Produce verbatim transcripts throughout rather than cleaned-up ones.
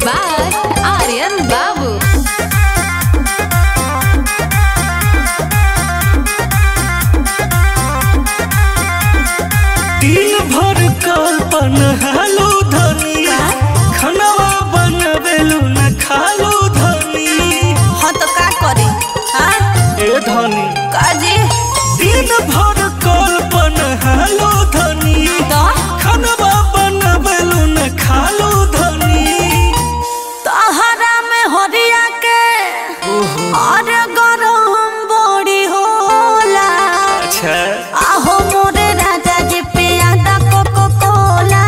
by Aryan Babu. दिन भर कल्पना हालो धनी खानावा बनवेलू न खालो धनी। हाँ तो का करे हाँ ए धनी काजी दिन भर कल्पना हालो धनी तो खानावा बनवेलू न खालो धनी। तहरा में हरिया के और गरम बड़ी होला। अच्छा आहो मोरे राजा जी पिया दा कोको कोला।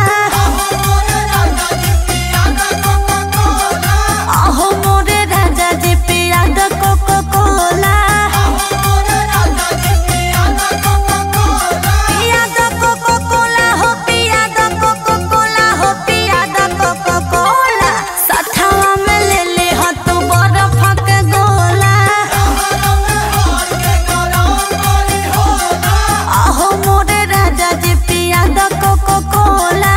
आहो मोरे राजा जी पिया दा कोको कोला। पिया दा कोको कोला हो पिया दा कोको कोला हो पिया दा कोको कोला। सठावा में ले ले हो तू बर्फ के गोला। आहो मोरे राजा जी पिया दा कोको कोला।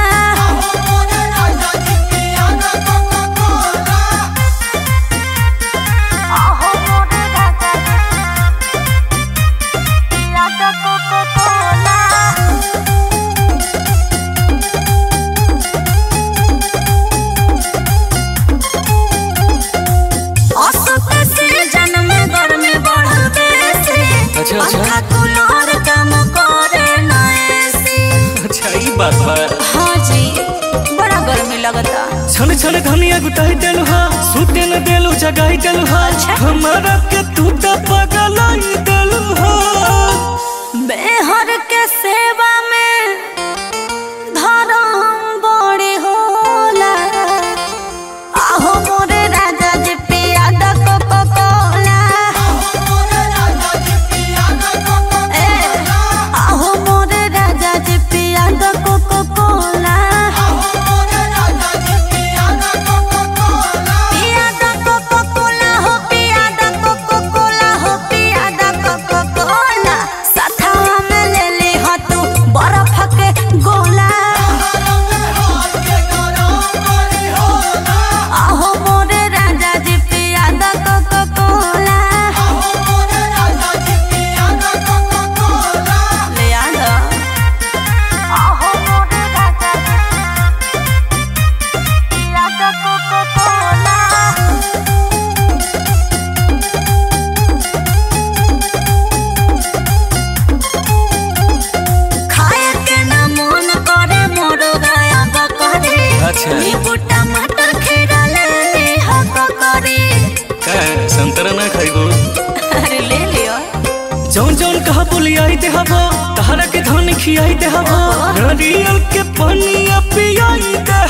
आहो मोरे राजा जी पिया दा कोको कोला। औसत सीजन में गर्मी बढ़ल बेसी। अच्छा, अच्छा। पंखा कूलर काम करे ना एसी। अच्छा ई बात बा। हाँ जी बड़ा गर्मी लगता। छन छन धनिया गुटाई देलू हा सूते न देलू जगाई देलू हा। अच्छा। हमारा के तू त पगलाई देलू हा। बेहर के सेवा में धर्म बड़ी होला। आहो मोरे राजा जी पिया दा कोको कोला। ए, आहो मोरे राजा जी पिया दा कोको कोला। पिया दा कोको कोला हो पिया दा कोको कोला हो पिया दा कोको कोला। सठावा में ले ली हो तू बर्फ के गोला। आहो मोरे राजा जी पिया दा कोको कोला। ले आ दो। आहो मोरे राजा जी पिया दा कोको कोला। खाए के ना मन करे मोर गया बकरे। अच्छा। नींबू टमाटर खीरा ले ली हक करे। का संतरा ना खाइबो। अरे ले लियो। जौन जौन कहा बोली आई ते हबो तहरा के धन खियाई ते हबो। नारियल के पानी पियाई दे